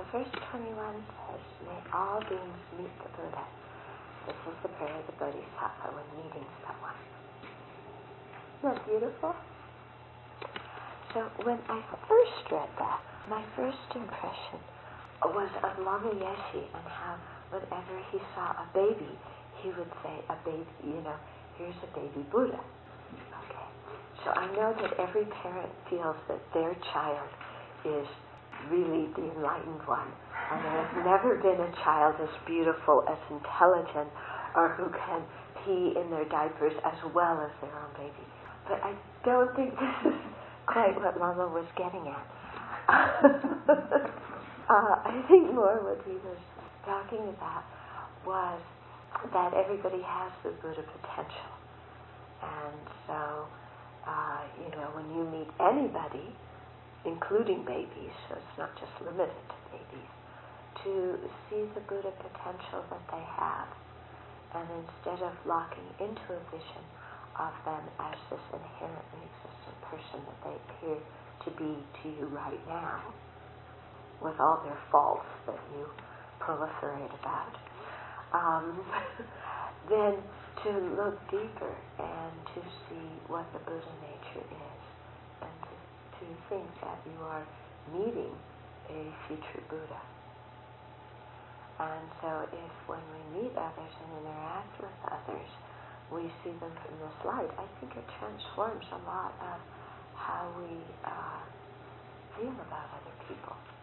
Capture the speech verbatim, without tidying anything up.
first twenty-one says, may all beings meet the Buddha. This is the prayer of the Bodhisattva when meeting someone. Isn't that beautiful? So when I first read that, my first impression was of Lama Yeshe and how whenever he saw a baby, he would say, a baby, you know, here's a baby Buddha. Okay. So I know that every parent feels that their child is really the enlightened one. And there has never been a child as beautiful, as intelligent, or who can pee in their diapers as well as their own baby. But I don't think this is quite what Lama was getting at. uh, I think more what he was talking about was that everybody has the Buddha potential. And so, uh, you know, when you meet anybody, including babies, so it's not just limited to babies, to see the Buddha potential that they have. And instead of locking into a vision of them as this inherently existent person that they appear to be to you right now, with all their faults that you proliferate about, um, then to look deeper and to see what the Buddha nature is, and to, to think that you are meeting a future Buddha. And so if when we meet others and interact with others, we see them from this light, I think it transforms a lot of how we uh, feel about other people.